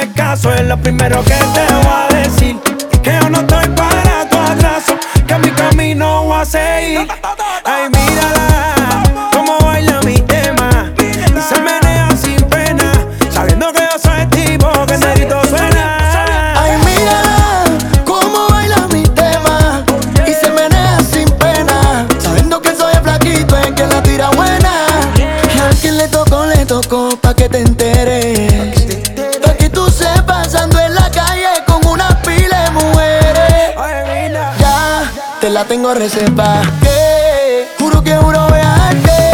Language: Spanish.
haces caso, es lo primero que te voy a decir. Que yo no estoy para tu atraso, que mi camino voy a seguir. Ay, mírala, cómo baila mi tema y se menea sin pena, sabiendo que yo soy el tipo que necesito suena. Ay, mírala, cómo baila mi tema y se menea sin pena, sabiendo que soy el flaquito, el que la tira buena. Y al que le tocó, pa' que te enteres. Pa' que tú sepas, ando en la calle con una pila de mujeres. Ya te la tengo reservada, que juro viajarte.